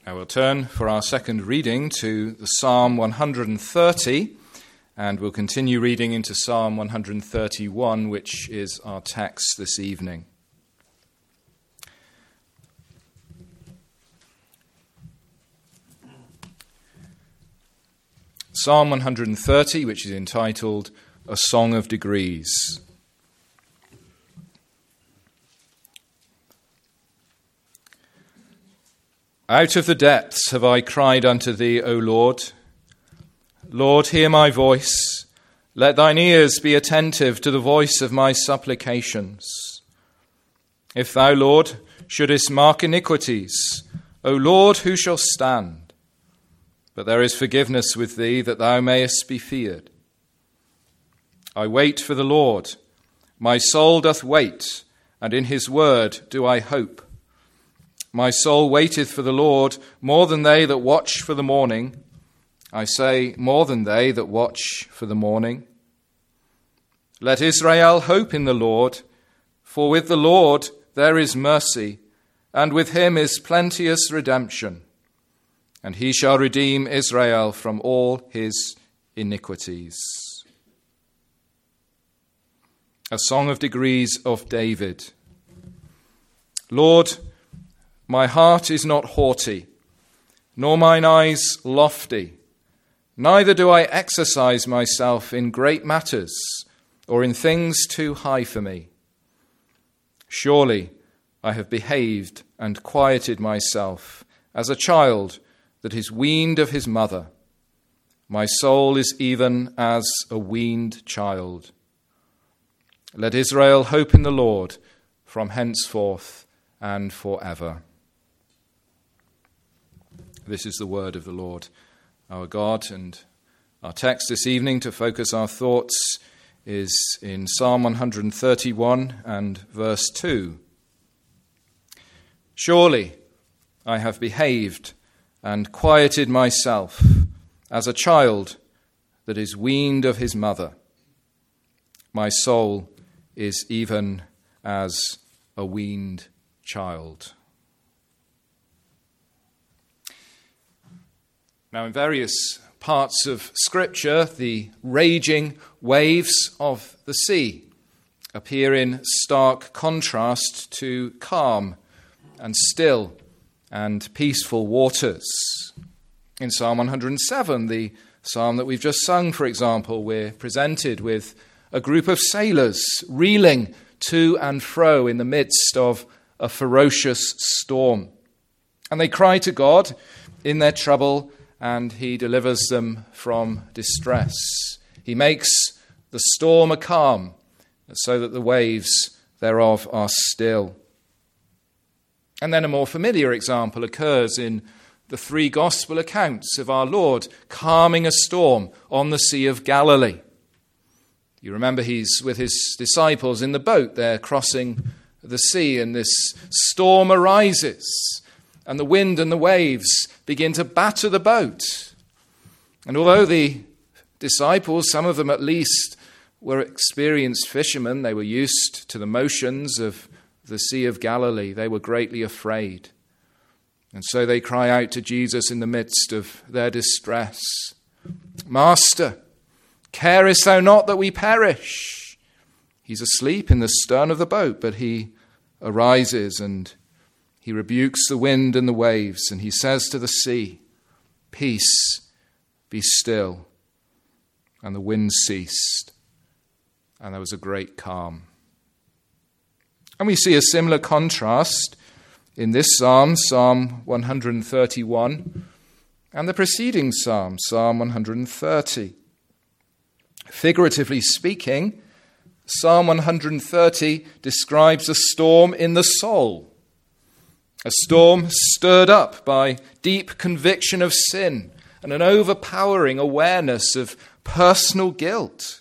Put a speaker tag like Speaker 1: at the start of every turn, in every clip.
Speaker 1: Now we'll turn for our second reading to the Psalm 130, and we'll continue reading into Psalm 131, which is our text this evening. Psalm 130, which is entitled A Song of Degrees. Out of the depths have I cried unto thee, O Lord. Lord, hear my voice. Let thine ears be attentive to the voice of my supplications. If thou, Lord, shouldest mark iniquities, O Lord, who shall stand? But there is forgiveness with thee, that thou mayest be feared. I wait for the Lord. My soul doth wait, and in his word do I hope. My soul waiteth for the Lord more than they that watch for the morning. I say, more than they that watch for the morning. Let Israel hope in the Lord, for with the Lord there is mercy, and with him is plenteous redemption. And he shall redeem Israel from all his iniquities. A Song of Degrees of David. Lord, my heart is not haughty, nor mine eyes lofty. Neither do I exercise myself in great matters, or in things too high for me. Surely I have behaved and quieted myself as a child that is weaned of his mother. My soul is even as a weaned child. Let Israel hope in the Lord from henceforth and forever. This is the word of the Lord our God, and our text this evening to focus our thoughts is in Psalm 131 and verse 2. Surely I have behaved and quieted myself as a child that is weaned of his mother. My soul is even as a weaned child. Now, in various parts of Scripture, the raging waves of the sea appear in stark contrast to calm and still and peaceful waters. In Psalm 107, the psalm that we've just sung, for example, we're presented with a group of sailors reeling to and fro in the midst of a ferocious storm. And they cry to God in their trouble, and he delivers them from distress. He makes the storm a calm, so that the waves thereof are still. And then a more familiar example occurs in the three gospel accounts of our Lord calming a storm on the Sea of Galilee. You remember he's with his disciples in the boat. They're crossing the sea, and this storm arises, and the wind and the waves begin to batter the boat. And although the disciples, some of them at least, were experienced fishermen, they were used to the motions of the Sea of Galilee, they were greatly afraid. And so they cry out to Jesus in the midst of their distress, Master, carest thou not that we perish? He's asleep in the stern of the boat, but he arises and he rebukes the wind and the waves, and he says to the sea, Peace, be still. And the wind ceased, and there was a great calm. And we see a similar contrast in this psalm, Psalm 131, and the preceding psalm, Psalm 130. Figuratively speaking, Psalm 130 describes a storm in the soul. A storm stirred up by deep conviction of sin and an overpowering awareness of personal guilt.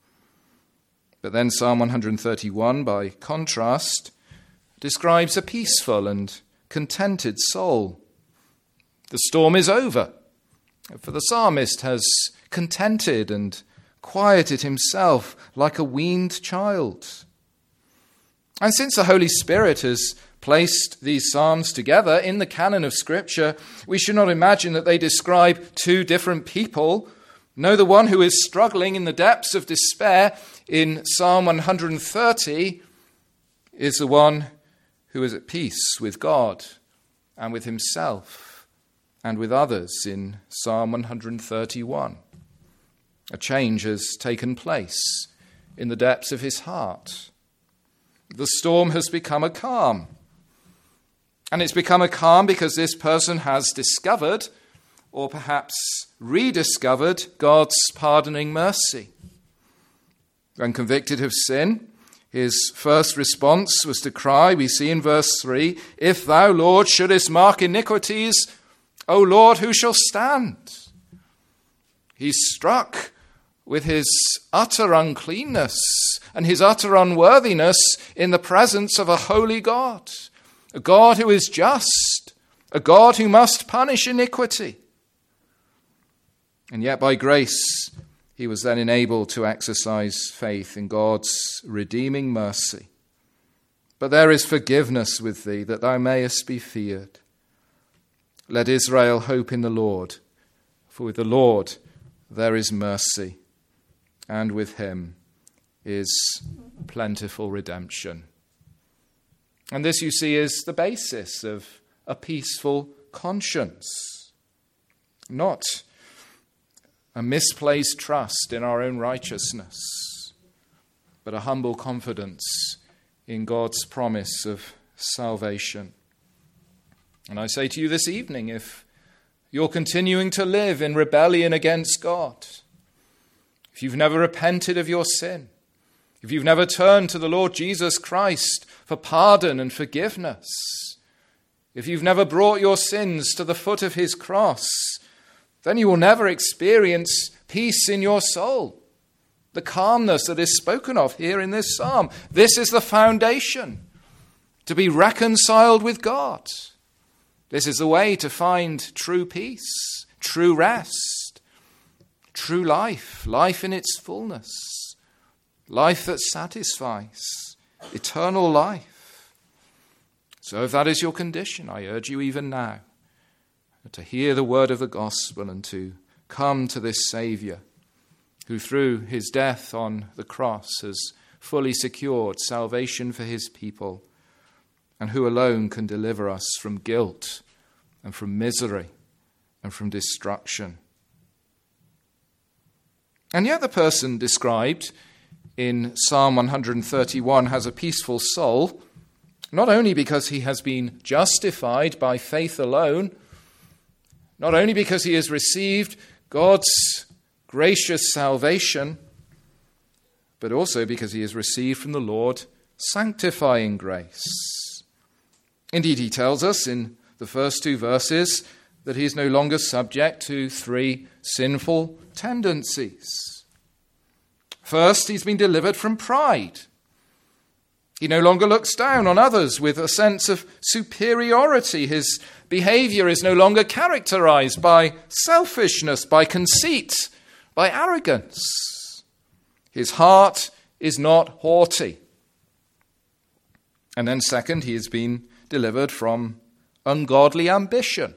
Speaker 1: But then Psalm 131, by contrast, describes a peaceful and contented soul. The storm is over, for the psalmist has contented and quieted himself like a weaned child. And since the Holy Spirit has placed these psalms together in the canon of Scripture, we should not imagine that they describe two different people. No, the one who is struggling in the depths of despair in Psalm 130 is the one who is at peace with God and with himself and with others in Psalm 131. A change has taken place in the depths of his heart. The storm has become a calm. And it's become a calm because this person has discovered, or perhaps rediscovered, God's pardoning mercy. When convicted of sin, his first response was to cry, we see in verse 3, "If thou, Lord, shouldest mark iniquities, O Lord, who shall stand?" He's struck with his utter uncleanness and his utter unworthiness in the presence of a holy God, a God who is just, a God who must punish iniquity. And yet by grace, he was then enabled to exercise faith in God's redeeming mercy. But there is forgiveness with thee, that thou mayest be feared. Let Israel hope in the Lord, for with the Lord there is mercy, and with him is plentiful redemption. And this, you see, is the basis of a peaceful conscience, not a misplaced trust in our own righteousness, but a humble confidence in God's promise of salvation. And I say to you this evening, if you're continuing to live in rebellion against God, if you've never repented of your sin, if you've never turned to the Lord Jesus Christ for pardon and forgiveness, if you've never brought your sins to the foot of his cross, then you will never experience peace in your soul, the calmness that is spoken of here in this psalm. This is the foundation, to be reconciled with God. This is the way to find true peace, true rest, true life, life in its fullness, life that satisfies, eternal life. So if that is your condition, I urge you even now to hear the word of the gospel and to come to this Saviour who through his death on the cross has fully secured salvation for his people and who alone can deliver us from guilt and from misery and from destruction. And yet the person described in Psalm 131 has a peaceful soul, not only because he has been justified by faith alone, not only because he has received God's gracious salvation, but also because he has received from the Lord sanctifying grace. Indeed, he tells us in the first two verses that he is no longer subject to three sinful tendencies. First, he's been delivered from pride. He no longer looks down on others with a sense of superiority. His behavior is no longer characterized by selfishness, by conceit, by arrogance. His heart is not haughty. And then second, he has been delivered from ungodly ambition.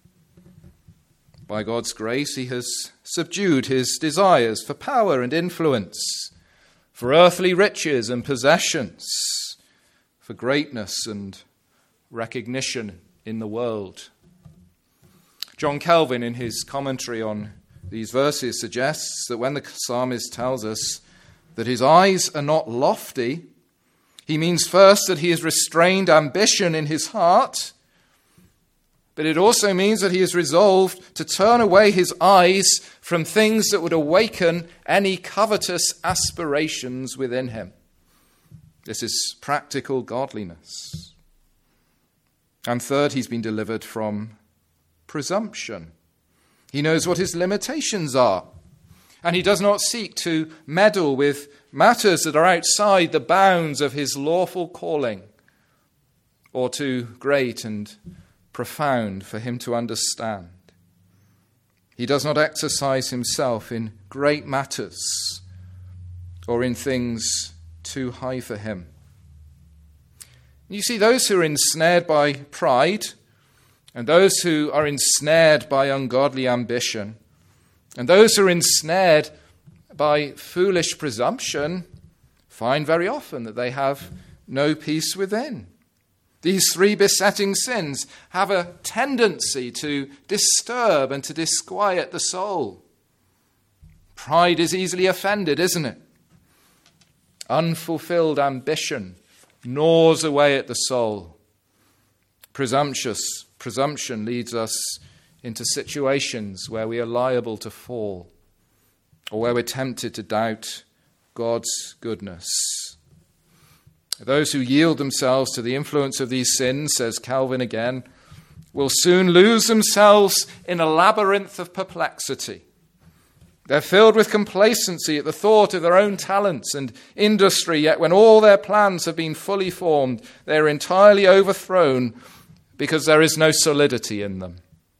Speaker 1: By God's grace, he has subdued his desires for power and influence, for earthly riches and possessions, for greatness and recognition in the world. John Calvin, in his commentary on these verses, suggests that when the psalmist tells us that his eyes are not lofty, he means first that he has restrained ambition in his heart, but it also means that he is resolved to turn away his eyes from things that would awaken any covetous aspirations within him. This is practical godliness. And third, he's been delivered from presumption. He knows what his limitations are, and he does not seek to meddle with matters that are outside the bounds of his lawful calling, or too great and profound for him to understand. He does not exercise himself in great matters or in things too high for him. You see, those who are ensnared by pride, and those who are ensnared by ungodly ambition, and those who are ensnared by foolish presumption, find very often that they have no peace within. These three besetting sins have a tendency to disturb and to disquiet the soul. Pride is easily offended, isn't it? Unfulfilled ambition gnaws away at the soul. Presumption leads us into situations where we are liable to fall, or where we're tempted to doubt God's goodness. Those who yield themselves to the influence of these sins, says Calvin again, will soon lose themselves in a labyrinth of perplexity. They're filled with complacency at the thought of their own talents and industry, yet when all their plans have been fully formed, they're entirely overthrown because there is no solidity in them.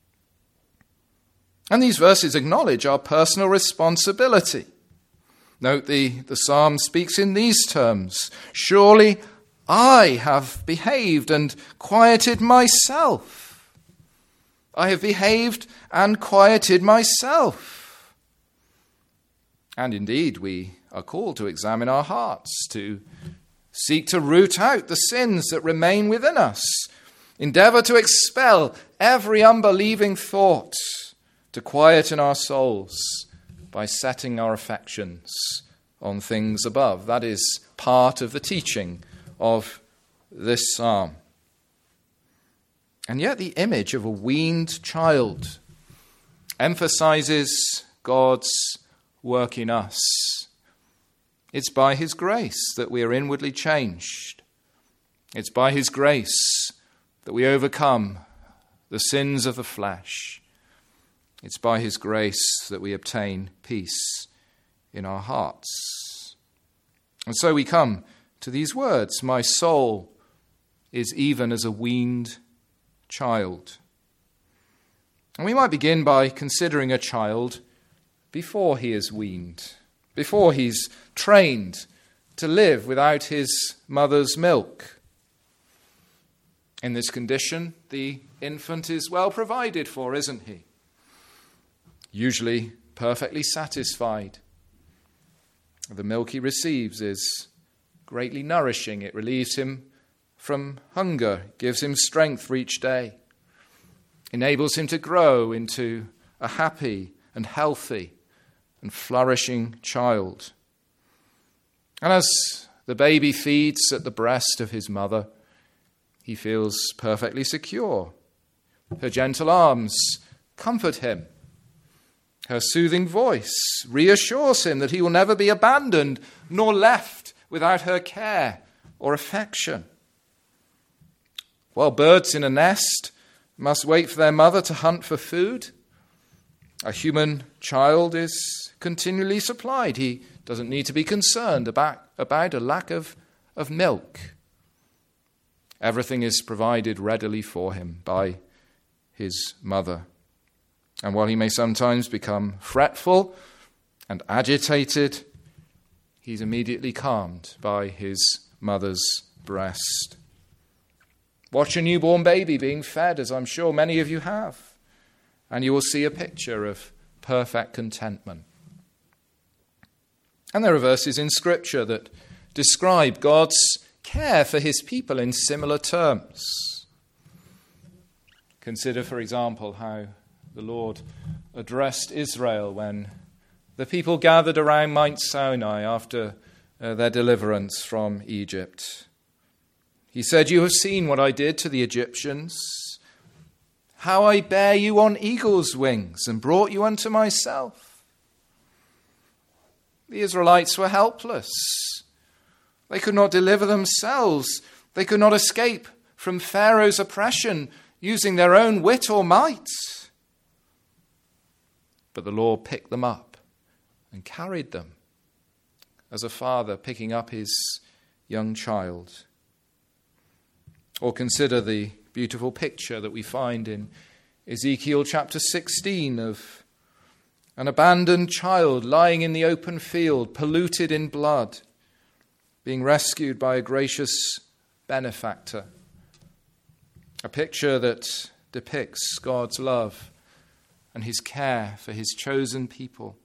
Speaker 1: And these verses acknowledge our personal responsibility. Note the psalm speaks in these terms. Surely I have behaved and quieted myself. I have behaved and quieted myself. And indeed, we are called to examine our hearts, to seek to root out the sins that remain within us, endeavor to expel every unbelieving thought, to quieten our souls by setting our affections on things above. That is part of the teaching of this psalm. And yet the image of a weaned child emphasizes God's work in us. It's by his grace that we are inwardly changed. It's by his grace that we overcome the sins of the flesh. It's by his grace that we obtain peace in our hearts. And so we come to these words, my soul is even as a weaned child. And we might begin by considering a child before he is weaned, before he's trained to live without his mother's milk. In this condition, the infant is well provided for, isn't he? Usually perfectly satisfied. The milk he receives is greatly nourishing. It relieves him from hunger, gives him strength for each day, enables him to grow into a happy and healthy and flourishing child. And as the baby feeds at the breast of his mother, he feels perfectly secure. Her gentle arms comfort him. Her soothing voice reassures him that he will never be abandoned nor left without her care or affection. While birds in a nest must wait for their mother to hunt for food, a human child is continually supplied. He doesn't need to be concerned about a lack of milk. Everything is provided readily for him by his mother. And while he may sometimes become fretful and agitated, he's immediately calmed by his mother's breast. Watch a newborn baby being fed, as I'm sure many of you have, and you will see a picture of perfect contentment. And there are verses in Scripture that describe God's care for his people in similar terms. Consider, for example, how the Lord addressed Israel when the people gathered around Mount Sinai after their deliverance from Egypt. He said, "You have seen what I did to the Egyptians, how I bare you on eagle's wings and brought you unto myself." The Israelites were helpless. They could not deliver themselves. They could not escape from Pharaoh's oppression using their own wit or might. But the Lord picked them up and carried them, as a father picking up his young child. Or consider the beautiful picture that we find in Ezekiel chapter 16 of an abandoned child lying in the open field, polluted in blood, being rescued by a gracious benefactor. A picture that depicts God's love and his care for his chosen people.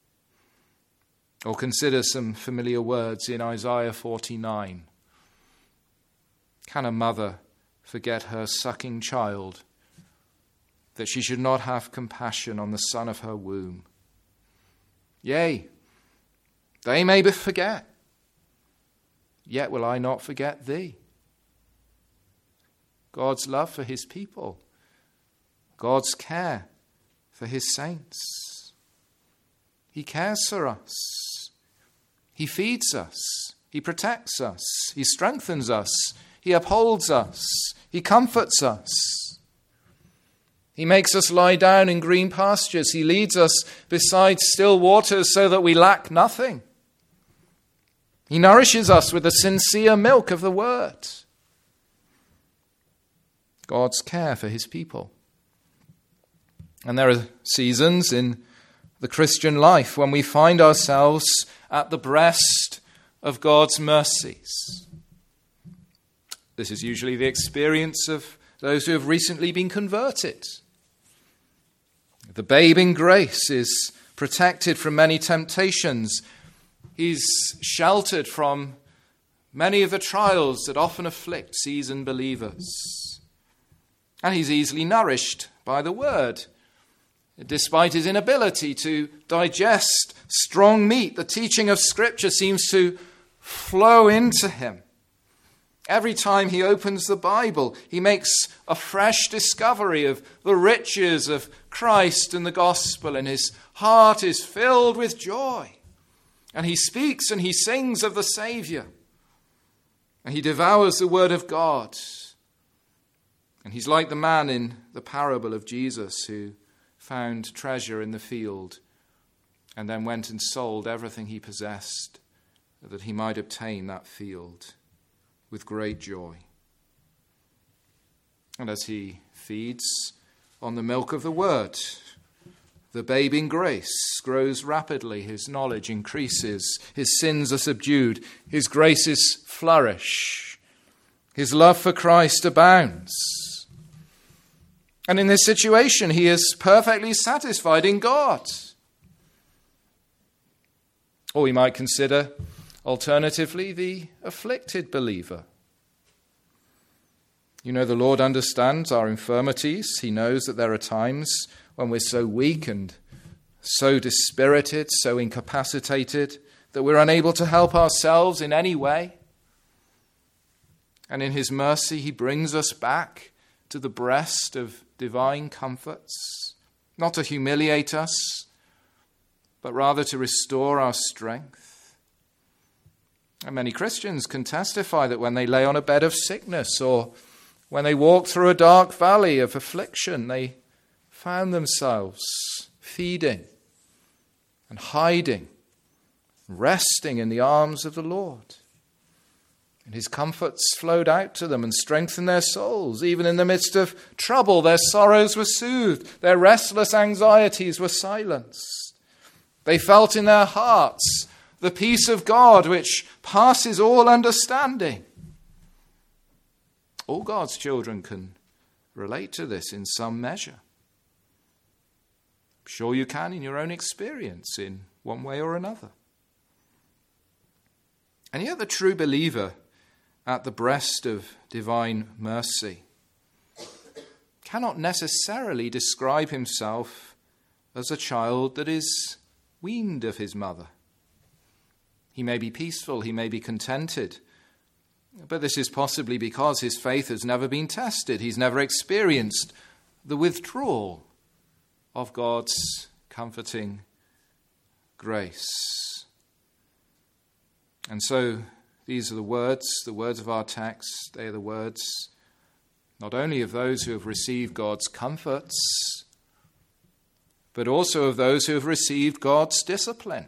Speaker 1: Or consider some familiar words in Isaiah 49. Can a mother forget her sucking child, that she should not have compassion on the son of her womb? Yea, they may forget, yet will I not forget thee. God's love for his people, God's care for his saints. He cares for us. He feeds us. He protects us. He strengthens us. He upholds us. He comforts us. He makes us lie down in green pastures. He leads us beside still waters so that we lack nothing. He nourishes us with the sincere milk of the word. God's care for his people. And there are seasons in the Christian life when we find ourselves at the breast of God's mercies. This is usually the experience of those who have recently been converted. The babe in grace is protected from many temptations. He's sheltered from many of the trials that often afflict seasoned believers. And he's easily nourished by the word. Despite his inability to digest strong meat, the teaching of Scripture seems to flow into him. Every time he opens the Bible, he makes a fresh discovery of the riches of Christ and the gospel, and his heart is filled with joy. And he speaks and he sings of the Savior. And he devours the word of God. And he's like the man in the parable of Jesus who found treasure in the field and then went and sold everything he possessed that he might obtain that field with great joy. And as he feeds on the milk of the word, the babe in grace grows rapidly, his knowledge increases, his sins are subdued, his graces flourish, his love for Christ abounds. And in this situation, he is perfectly satisfied in God. Or we might consider, alternatively, the afflicted believer. You know, the Lord understands our infirmities. He knows that there are times when we're so weak and so dispirited, so incapacitated, that we're unable to help ourselves in any way. And in his mercy, he brings us back to the breast of divine comforts, not to humiliate us, but rather to restore our strength. And many Christians can testify that when they lay on a bed of sickness or when they walk through a dark valley of affliction, they found themselves feeding and hiding, resting in the arms of the Lord. And his comforts flowed out to them and strengthened their souls. Even in the midst of trouble, their sorrows were soothed. Their restless anxieties were silenced. They felt in their hearts the peace of God which passes all understanding. All God's children can relate to this in some measure. I'm sure you can in your own experience in one way or another. And yet the true believer at the breast of divine mercy cannot necessarily describe himself as a child that is weaned of his mother. He may be peaceful, he may be contented, but this is possibly because his faith has never been tested. He's never experienced the withdrawal of God's comforting grace. And so these are the words of our text. They are the words not only of those who have received God's comforts, but also of those who have received God's discipline.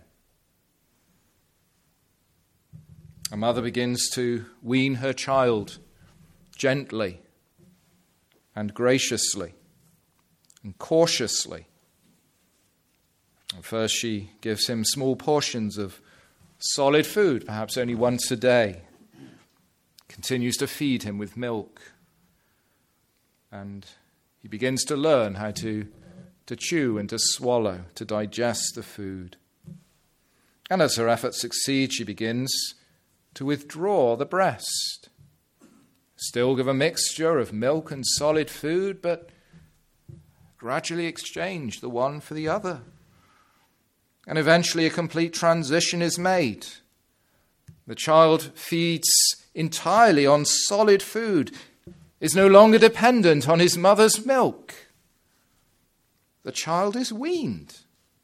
Speaker 1: A mother begins to wean her child gently and graciously and cautiously. And first she gives him small portions of solid food, perhaps only once a day, continues to feed him with milk. And he begins to learn how to chew and to swallow, to digest the food. And as her efforts succeed, she begins to withdraw the breast. Still give a mixture of milk and solid food, but gradually exchange the one for the other. And eventually a complete transition is made. The child feeds entirely on solid food, is no longer dependent on his mother's milk. The child is weaned.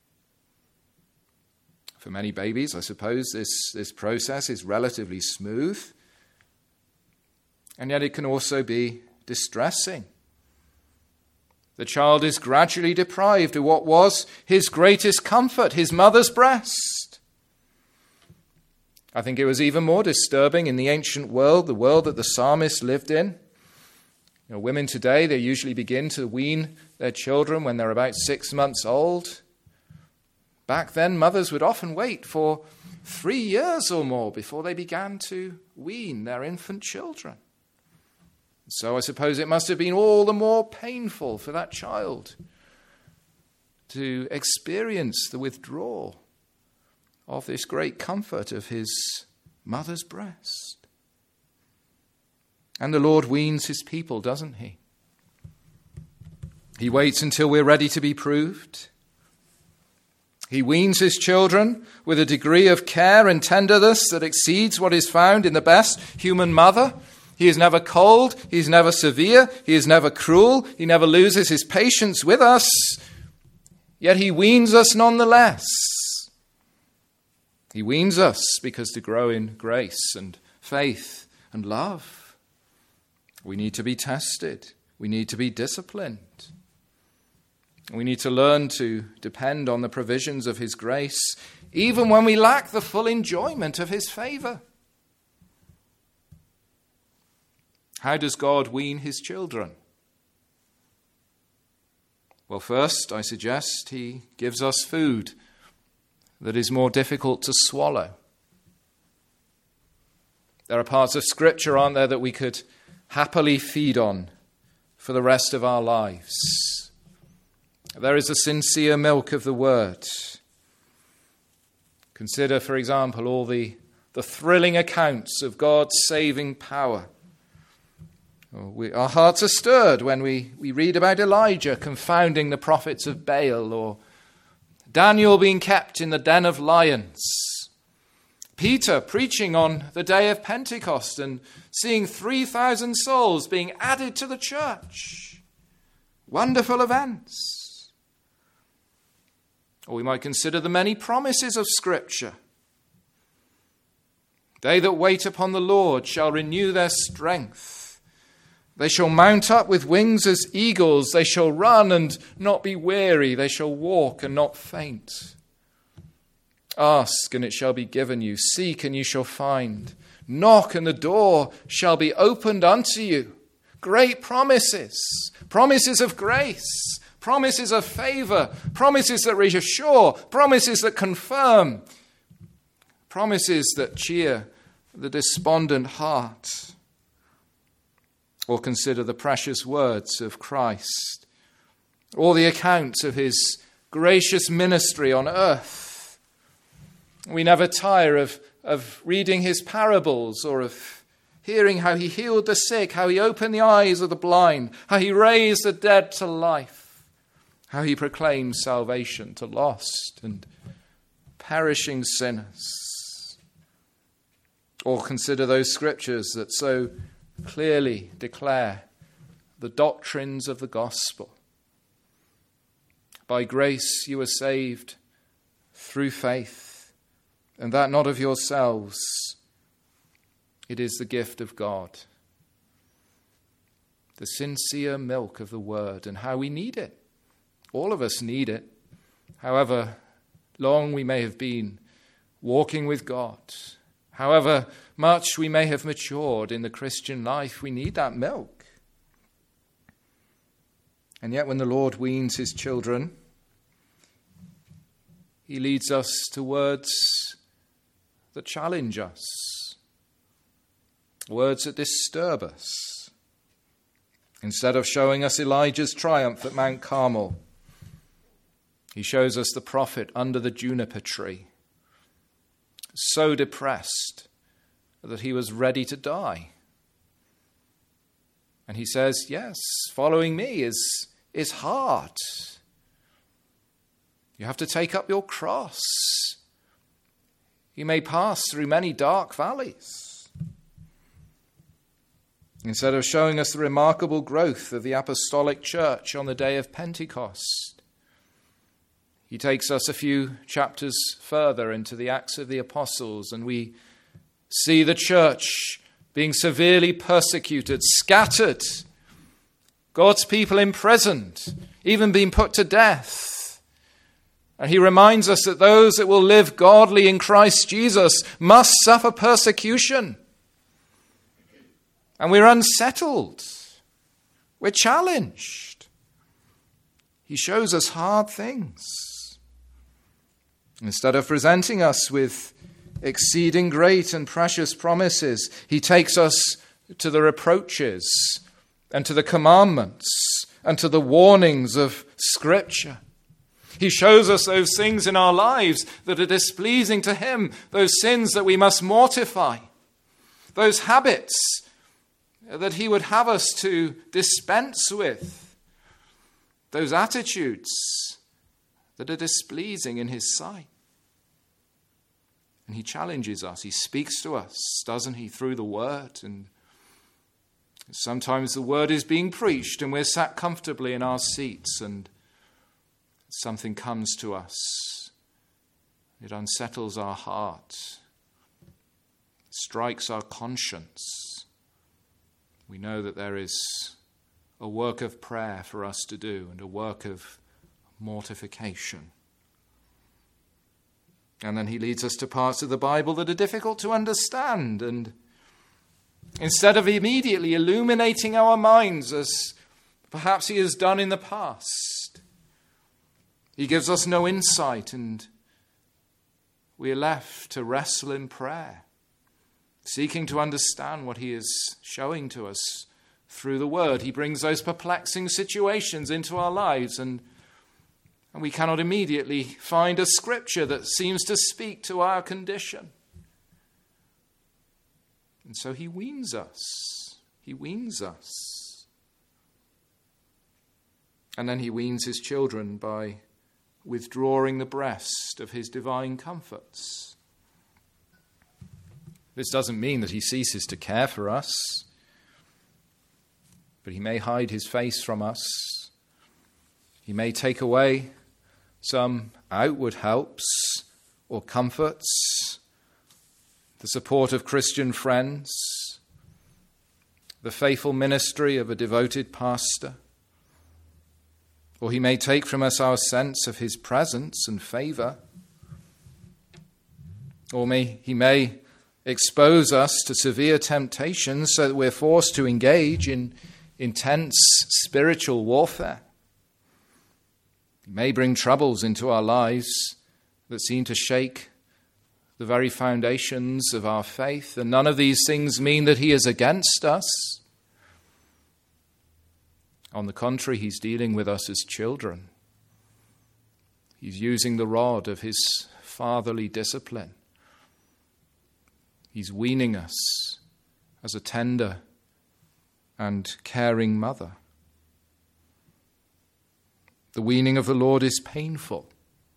Speaker 1: For many babies, I suppose, this process is relatively smooth, and yet it can also be distressing. The child is gradually deprived of what was his greatest comfort, his mother's breast. I think it was even more disturbing in the ancient world, the world that the psalmist lived in. Women today, they usually begin to wean their children when they're about 6 months old. Back then, mothers would often wait for 3 years or more before they began to wean their infant children. So I suppose it must have been all the more painful for that child to experience the withdrawal of this great comfort of his mother's breast. And the Lord weans his people, doesn't he? He waits until we're ready to be proved. He weans his children with a degree of care and tenderness that exceeds what is found in the best human mother. He is never cold, he is never severe, he is never cruel, he never loses his patience with us, yet he weans us nonetheless. He weans us because to grow in grace and faith and love, we need to be tested. We need to be disciplined. We need to learn to depend on the provisions of his grace, even when we lack the full enjoyment of his favor. How does God wean his children? Well, first, I suggest he gives us food that is more difficult to swallow. There are parts of Scripture, aren't there, that we could happily feed on for the rest of our lives. There is the sincere milk of the Word. Consider, for example, all the thrilling accounts of God's saving power. Our hearts are stirred when we read about Elijah confounding the prophets of Baal, or Daniel being kept in the den of lions, Peter preaching on the day of Pentecost and seeing 3,000 souls being added to the church. Wonderful events. Or we might consider the many promises of Scripture. They that wait upon the Lord shall renew their strength. They shall mount up with wings as eagles. They shall run and not be weary. They shall walk and not faint. Ask, and it shall be given you. Seek, and you shall find. Knock, and the door shall be opened unto you. Great promises. Promises of grace. Promises of favor. Promises that reassure. Promises that confirm. Promises that cheer the despondent heart. Or consider the precious words of Christ. Or the accounts of his gracious ministry on earth. We never tire of reading his parables or of hearing how he healed the sick, how he opened the eyes of the blind, how he raised the dead to life, how he proclaimed salvation to lost and perishing sinners. Or consider those scriptures that so clearly declare the doctrines of the gospel. By grace you are saved through faith, and that not of yourselves. It is the gift of God. The sincere milk of the word, and how we need it. All of us need it. However long we may have been walking with God, however much we may have matured in the Christian life, we need that milk. And yet when the Lord weans his children, he leads us to words that challenge us. words that disturb us. Instead of showing us Elijah's triumph at Mount Carmel, he shows us the prophet under the juniper tree, so depressed that he was ready to die. And he says, yes, following me is hard. You have to take up your cross. You may pass through many dark valleys. Instead of showing us the remarkable growth of the apostolic church on the day of Pentecost, he takes us a few chapters further into the Acts of the Apostles, and we see the church being severely persecuted, scattered, God's people imprisoned, even being put to death. And he reminds us that those that will live godly in Christ Jesus must suffer persecution. And we're unsettled. We're challenged. He shows us hard things. Instead of presenting us with exceeding great and precious promises, he takes us to the reproaches and to the commandments and to the warnings of Scripture. He shows us those things in our lives that are displeasing to him, those sins that we must mortify, those habits that he would have us to dispense with, those attitudes that are displeasing in his sight. And he challenges us. He speaks to us, doesn't he, through the word. And sometimes the word is being preached and we're sat comfortably in our seats and something comes to us. It unsettles our heart, strikes our conscience. We know that there is a work of prayer for us to do and a work of mortification. And then he leads us to parts of the Bible that are difficult to understand. And instead of immediately illuminating our minds as perhaps he has done in the past, he gives us no insight and we are left to wrestle in prayer, seeking to understand what he is showing to us through the word. He brings those perplexing situations into our lives and we cannot immediately find a scripture that seems to speak to our condition. And so he weans us. He weans us. And then he weans his children by withdrawing the breast of his divine comforts. This doesn't mean that he ceases to care for us, but he may hide his face from us. He may take away some outward helps or comforts, the support of Christian friends, the faithful ministry of a devoted pastor, or he may take from us our sense of his presence and favor, or he may expose us to severe temptations so that we're forced to engage in intense spiritual warfare. He may bring troubles into our lives that seem to shake the very foundations of our faith, and none of these things mean that he is against us. On the contrary, he's dealing with us as children. He's using the rod of his fatherly discipline. He's weaning us as a tender and caring mother. The weaning of the Lord is painful.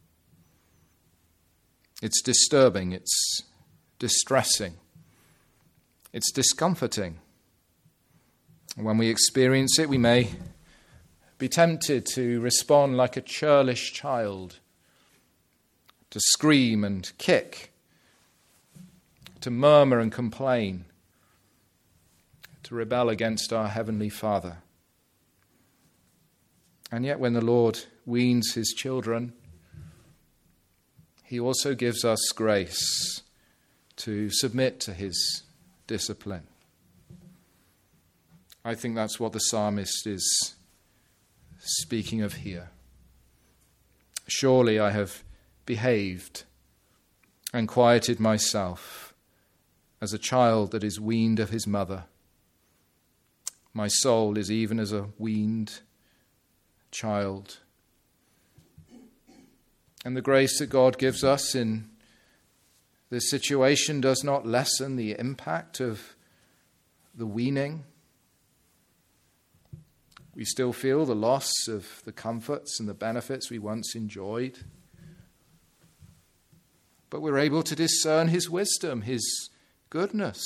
Speaker 1: It's disturbing, it's distressing, it's discomforting. And when we experience it, we may be tempted to respond like a churlish child, to scream and kick, to murmur and complain, to rebel against our Heavenly Father. And yet when the Lord weans his children, he also gives us grace to submit to his discipline. I think that's what the psalmist is speaking of here. Surely I have behaved and quieted myself as a child that is weaned of his mother. My soul is even as a weaned child. And the grace that God gives us in this situation does not lessen the impact of the weaning. We still feel the loss of the comforts and the benefits we once enjoyed. But we're able to discern his wisdom, his goodness,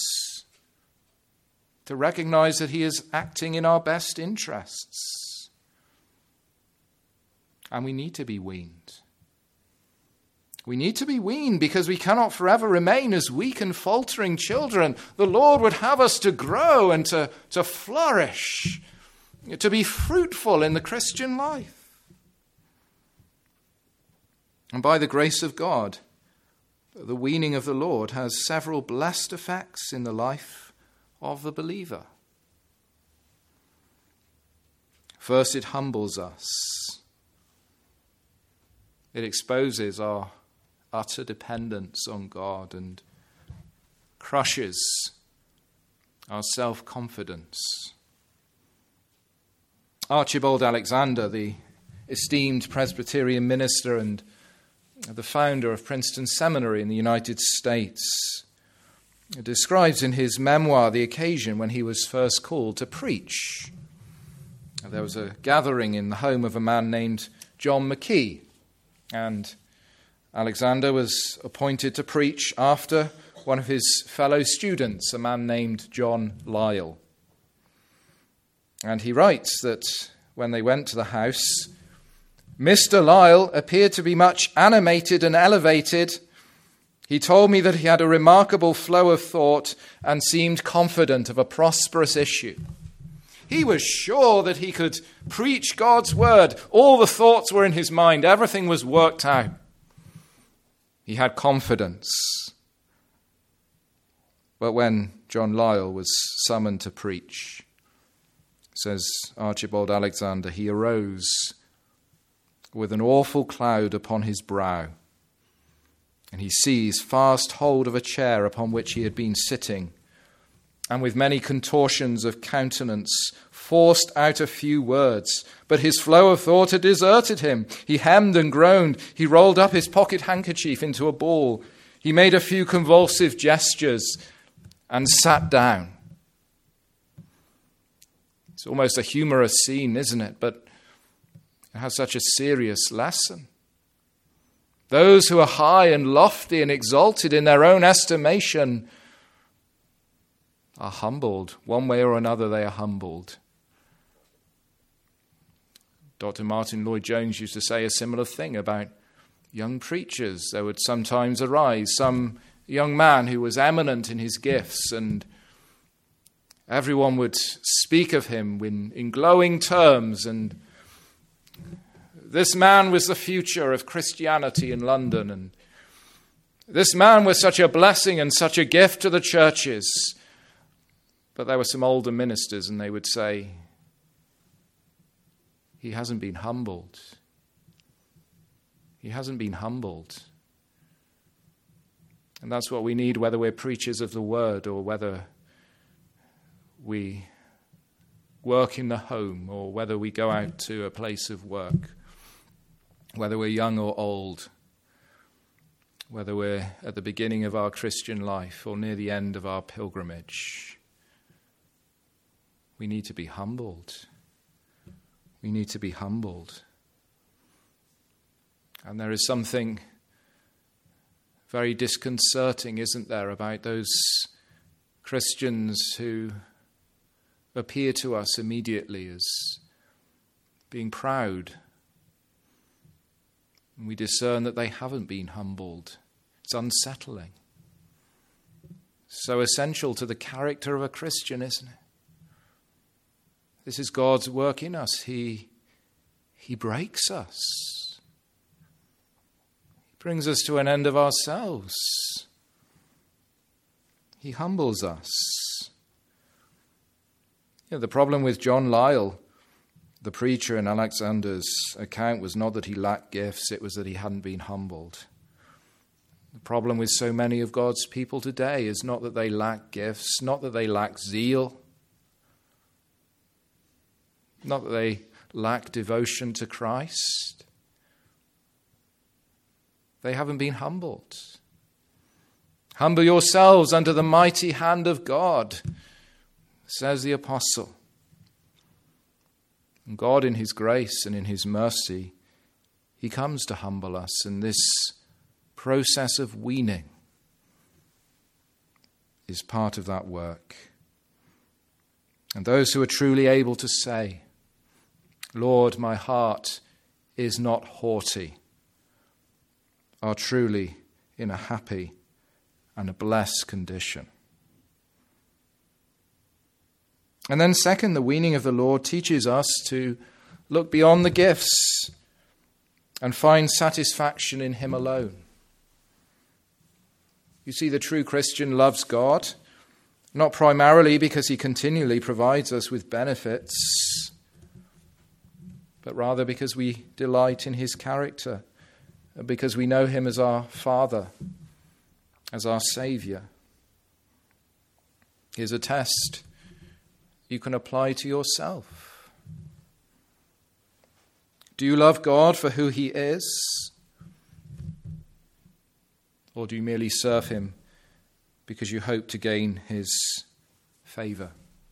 Speaker 1: to recognize that he is acting in our best interests. And we need to be weaned. We need to be weaned because we cannot forever remain as weak and faltering children. The Lord would have us to grow and to flourish, to be fruitful in the Christian life. And by the grace of God, the weaning of the Lord has several blessed effects in the life of the believer. First, it humbles us. It exposes our utter dependence on God and crushes our self-confidence. Archibald Alexander, the esteemed Presbyterian minister and the founder of Princeton Seminary in the United States, describes in his memoir the occasion when he was first called to preach. There was a gathering in the home of a man named John McKee, and Alexander was appointed to preach after one of his fellow students, a man named John Lyell. And he writes that when they went to the house, Mr. Lyell appeared to be much animated and elevated. He told me that he had a remarkable flow of thought and seemed confident of a prosperous issue. He was sure that he could preach God's word. All the thoughts were in his mind. Everything was worked out. He had confidence. But when John Lyell was summoned to preach, says Archibald Alexander, he arose with an awful cloud upon his brow, and he seized fast hold of a chair upon which he had been sitting, and with many contortions of countenance forced out a few words. But his flow of thought had deserted him. He hemmed and groaned. He rolled up his pocket handkerchief into a ball. He made a few convulsive gestures and sat down. It's almost a humorous scene, isn't it? But it has such a serious lesson. Those who are high and lofty and exalted in their own estimation are humbled. One way or another, they are humbled. Dr. Martin Lloyd-Jones used to say a similar thing about young preachers. There would sometimes arise some young man who was eminent in his gifts, and everyone would speak of him in glowing terms, and this man was the future of Christianity in London, and this man was such a blessing and such a gift to the churches. But there were some older ministers, and they would say, he hasn't been humbled. He hasn't been humbled. And that's what we need, whether we're preachers of the word or whether we work in the home or whether we go out to a place of work, whether we're young or old, whether we're at the beginning of our Christian life or near the end of our pilgrimage. We need to be humbled. We need to be humbled. And there is something very disconcerting, isn't there, about those Christians who appear to us immediately as being proud. And we discern that they haven't been humbled. It's unsettling. So essential to the character of a Christian, isn't it? This is God's work in us. He breaks us. He brings us to an end of ourselves. He humbles us. You know, the problem with John Lyell, the preacher in Alexander's account, was not that he lacked gifts, it was that he hadn't been humbled. The problem with so many of God's people today is not that they lack gifts, not that they lack zeal, not that they lack devotion to Christ. They haven't been humbled. Humble yourselves under the mighty hand of God, says the apostle. And God, in his grace and in his mercy, he comes to humble us, and this process of weaning is part of that work. And those who are truly able to say, Lord, my heart is not haughty, are truly in a happy and a blessed condition. And then second, the weaning of the Lord teaches us to look beyond the gifts and find satisfaction in him alone. You see, the true Christian loves God, not primarily because he continually provides us with benefits, but rather because we delight in his character, because we know him as our Father, as our Saviour. Here's a test you can apply to yourself. Do you love God for who he is? Or do you merely serve him because you hope to gain his favour?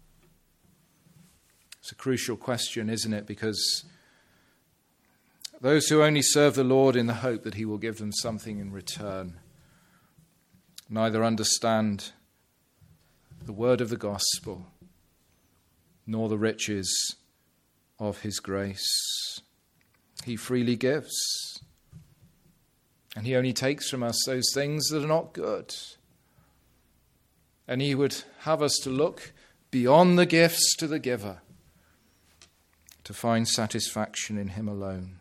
Speaker 1: It's a crucial question, isn't it? Because those who only serve the Lord in the hope that he will give them something in return neither understand the word of the gospel nor the riches of his grace. He freely gives, and he only takes from us those things that are not good. And he would have us to look beyond the gifts to the giver, to find satisfaction in him alone.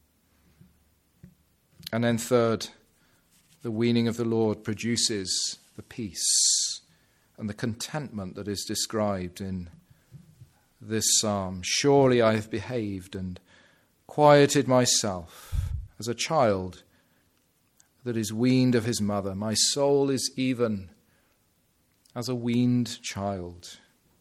Speaker 1: And then third, the weaning of the Lord produces the peace and the contentment that is described in this psalm. Surely I have behaved and quieted myself as a child that is weaned of his mother. My soul is even as a weaned child.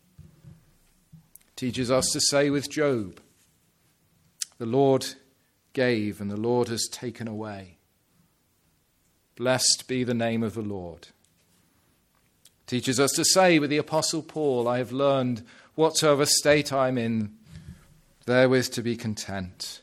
Speaker 1: Teaches us to say with Job, the Lord gave and the Lord has taken away. Blessed be the name of the Lord. Teaches us to say with the Apostle Paul, I have learned whatsoever state I am in, therewith to be content.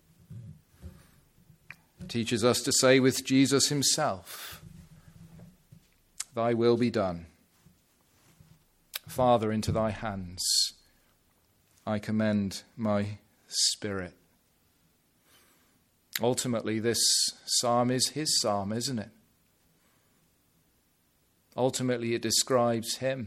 Speaker 1: Teaches us to say with Jesus himself, thy will be done. Father, into thy hands I commend my spirit. Ultimately, this psalm is his psalm, isn't it? Ultimately, it describes him.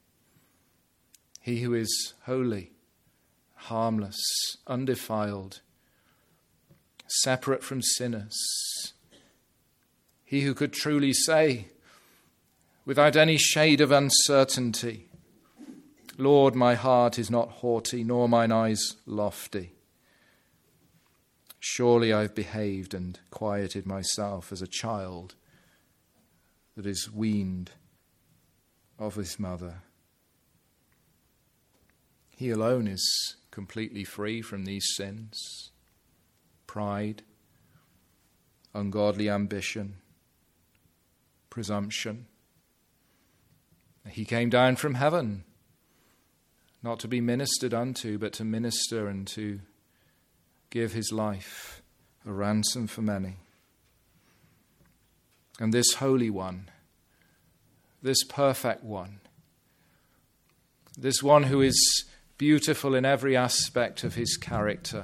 Speaker 1: He who is holy, harmless, undefiled, separate from sinners. He who could truly say, without any shade of uncertainty, Lord, my heart is not haughty, nor mine eyes lofty. Surely I have behaved and quieted myself as a child that is weaned of his mother. He alone is completely free from these sins: pride, ungodly ambition, presumption. He came down from heaven, not to be ministered unto, but to minister and to give his life a ransom for many. And this Holy One, this perfect one, this one who is beautiful in every aspect of his character,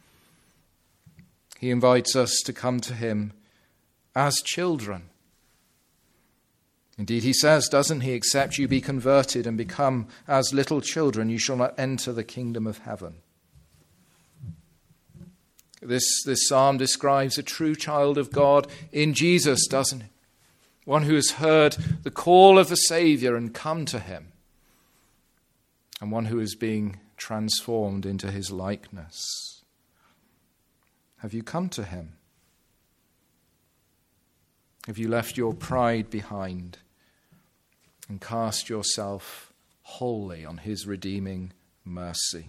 Speaker 1: he invites us to come to him as children. Indeed, he says, doesn't he, except you be converted and become as little children, you shall not enter the kingdom of heaven. This psalm describes a true child of God in Jesus, doesn't it? One who has heard the call of the Saviour and come to him, and one who is being transformed into his likeness. Have you come to him? have you left your pride behind and cast yourself wholly on his redeeming mercy?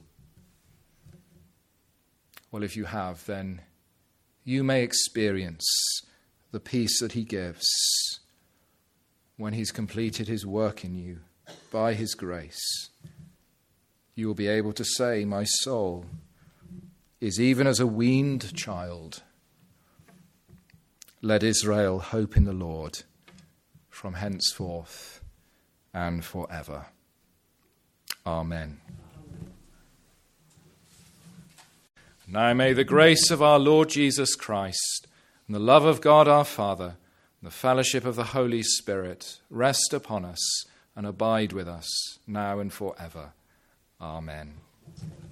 Speaker 1: Well, if you have, then you may experience the peace that he gives when he's completed his work in you by his grace. You will be able to say, my soul is even as a weaned child. Let Israel hope in the Lord from henceforth and forever. Amen. Now may the grace of our Lord Jesus Christ and the love of God our Father and the fellowship of the Holy Spirit rest upon us and abide with us now and forever. Amen.